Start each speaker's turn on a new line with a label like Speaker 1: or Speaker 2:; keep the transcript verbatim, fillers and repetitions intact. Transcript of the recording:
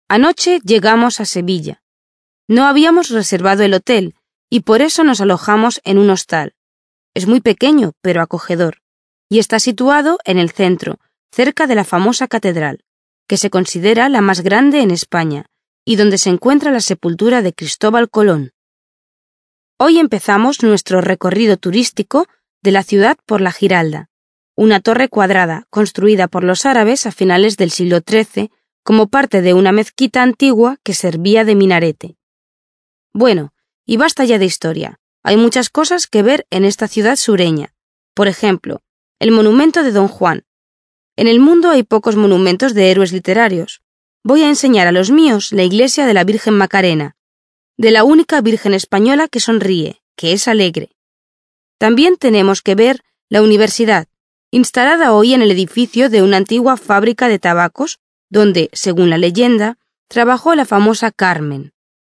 Speaker 1: Anoche llegamos a Sevilla. No habíamos reservado el hotel y por eso nos alojamos en un hostal. Es muy pequeño, pero acogedor, y está situado en el centro, cerca de la famosa catedral, que se considera la más grande en España, y donde se encuentra la sepultura de Cristóbal Colón. Hoy empezamos nuestro recorrido turístico de la ciudad por la Giralda, una torre cuadrada construida por los árabes a finales del siglo trece como parte de una mezquita antigua que servía de minarete. Bueno, y basta ya de historia. Hay muchas cosas que ver en esta ciudad sureña. Por ejemplo, el monumento de Don Juan. En el mundo hay pocos monumentos de héroes literarios. Voy a enseñar a los míos la iglesia de la Virgen Macarena, de la única Virgen española que sonríe, que es alegre. También tenemos que ver la universidad, instalada hoy en el edificio de una antigua fábrica de tabacos, donde, según la leyenda, trabajó la famosa Carmen.